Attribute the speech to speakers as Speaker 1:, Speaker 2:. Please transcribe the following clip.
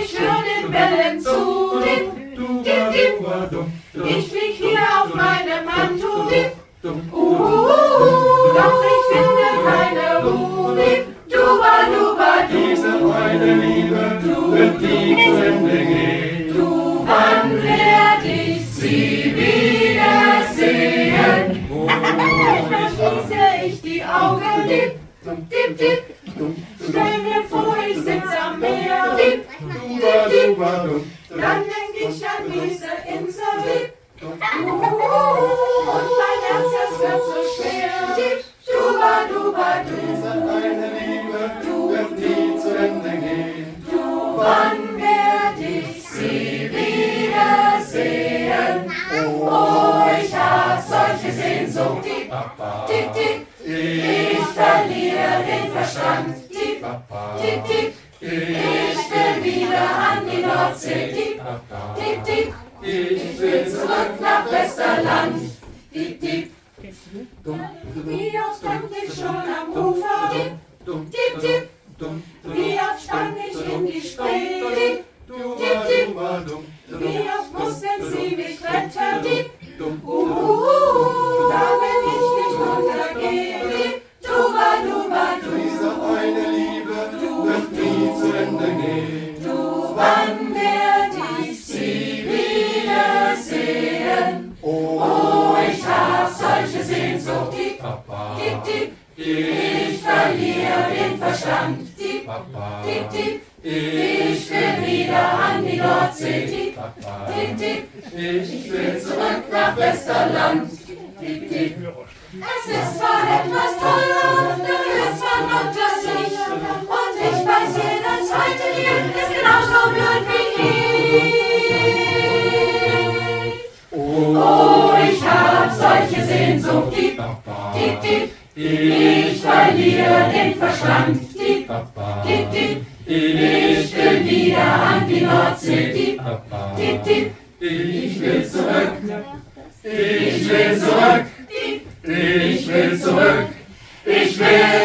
Speaker 1: ich höre den Wellen zu. Dip, dip, dip. Ich flieg hier auf meinem Mantu. Dip, doch ich finde keine Ruhe. Dip, duba, duba, du.
Speaker 2: Diese eine Liebe wird nie zu Ende gehen.
Speaker 1: Du, wann werd ich sie wiedersehen? Manchmal schließe ich die Augen. Dip, dip, dip. Stell mir vor, ich sitz am Meer. Dip, dip, dip. Dann denk ich an diese Insel. Dip, und mein Herz, es wird so schwer. Dip, duba, duba,
Speaker 2: Diese
Speaker 1: du.
Speaker 2: eine Liebe wird nie zu Ende gehen.
Speaker 1: Du, wann werd ich sie wiedersehen? Oh, ich hab solche Sehnsucht. Dip, dip, dip. Ich verliere den Verstand. Dip, dip, dip. Ich will wieder an die Nordsee. Dip, dip, dip. Ich will zurück nach Westerland. Dip, dip. Wie oft stand ich schon am Ufer? Dip, dip, dip. Wie oft stand ich in die Spree? Dip, dip, dip. Wie oft mussten sie mich retten? Dip, damit ich nicht untergehe. Dip, duba, duba,
Speaker 2: Diese
Speaker 1: du.
Speaker 2: eine Liebe wird nie zu Ende gehen.
Speaker 1: Du, wann werd ich sie wiedersehen? Oh, ich hab solche Sehnsucht. Dip, dip, dip. Ich verliere den Verstand. Dip, dip, dip. Ich will wieder an die Nordsee. Dip, dip, dip. Ich will zurück nach Westerland. Dip, dip. Es ist zwar etwas teurer, dafür ist man unter sich. Und ich weiß, jeder zweite hier ist genauso blöd wie ich. Oh, ich hab solche Sehnsucht. Dip, dip, dip. Ich verliere den Verstand. Dip, dip, dip. Ich will wieder an die Nordsee. Dip, dip, dip.
Speaker 2: Ich will zurück.
Speaker 1: Ich will zurück.
Speaker 2: Ich will zurück.
Speaker 1: Ich will